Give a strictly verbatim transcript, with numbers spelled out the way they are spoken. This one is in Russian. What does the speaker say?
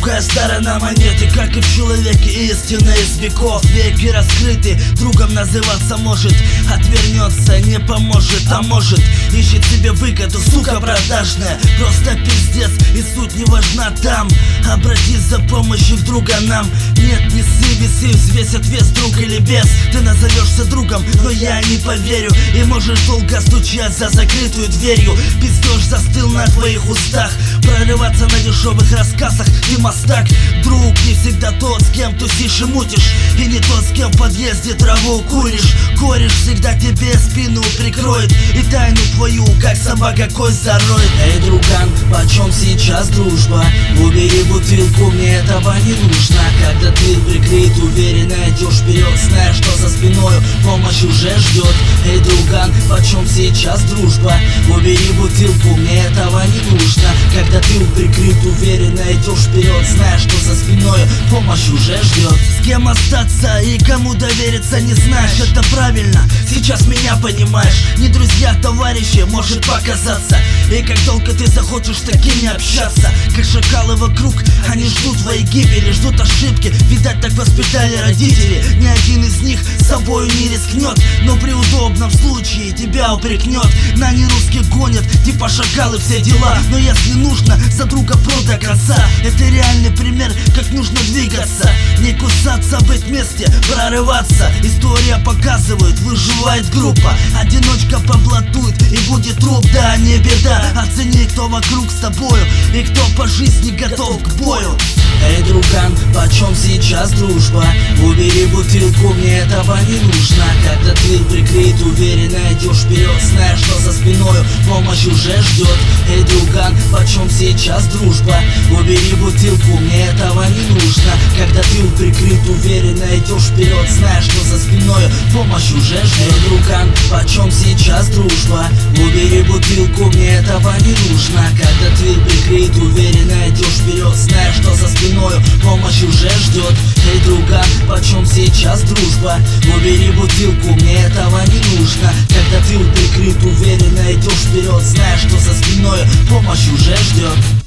другая сторона монеты, как и в человеке истина из веков. Веки раскрыты, другом называться может. Отвернется, не поможет, а может ищет себе выгоду, сука продажная. Просто пиздец, и суть не важна там. Обратись за помощью к друга нам. Нет, не сы, весы, взвесят вес, друг или без. Ты назовешься другом, но я не поверю. И можешь долго стучать за закрытую дверью. Пиздеж застыл на твоих устах. Прорываться на дешевых рассказах, ты мастак. Друг не всегда тот, с кем тусишь и мутишь. И не тот, с кем в подъезде траву куришь. Кореш всегда тебе спину прикроет и тайну твою, как собака, кость зароет. Эй, друган, почем сейчас дружба? Убери бутылку, мне этого не нужно. Когда ты прикрыт, уверенно идешь вперед, зная, что за спиною помощь уже ждет. Эй, друган, почем сейчас дружба? Убери бутылку, мне этого не нужно. Когда ты прикрыт, уверенно идешь вперед, зная, что за спиною помощь уже ждет. С кем остаться и кому довериться не знаешь, это правильно, сейчас меня понимаешь. Не друзья, товарищи, может показаться. И как только ты захочешь с такими общаться, как шакалы вокруг, они ждут твоей гибели, ждут ошибки. Видать, так воспитали родители. Ни один из них с собою не рискнет, но при удобном случае тебя упрекнет. На нерусских гонят, типа шакалы, все дела. Но если нужно, за друга про до конца. Это реальный пример, как нужно двигаться. Не кусаться, быть вместе, прорываться. История показывает, выживает группа. Одиночка поблатует и будет труп, да, не беда. Оцени, кто вокруг с тобою и кто по жизни готов к бою. Эй, друган, почем сейчас дружба? Убери бутылку, мне этого не нужно. Когда ты прикрыт, уверенно идешь вперед, зная, что за спиною помощь уже ждет. Эй, друган, почем сейчас дружба? Убери бутылку, мне этого не нужно. Когда ты прикрыт, уверенно идешь вперед, зная, что за спиною помощь уже ждет. Эй, друган, почем сейчас дружба? Убери бутылку, мне этого не нужно. Когда ты прикрыт, уверенно идешь вперед, зная, что за спиною помощь уже ждет. Эй, друган, почем сейчас дружба? Убери бутылку, мне этого не нужно. Когда ты прикрыт, уверенно идешь вперед, зная, что за спиною помощь уже ждет.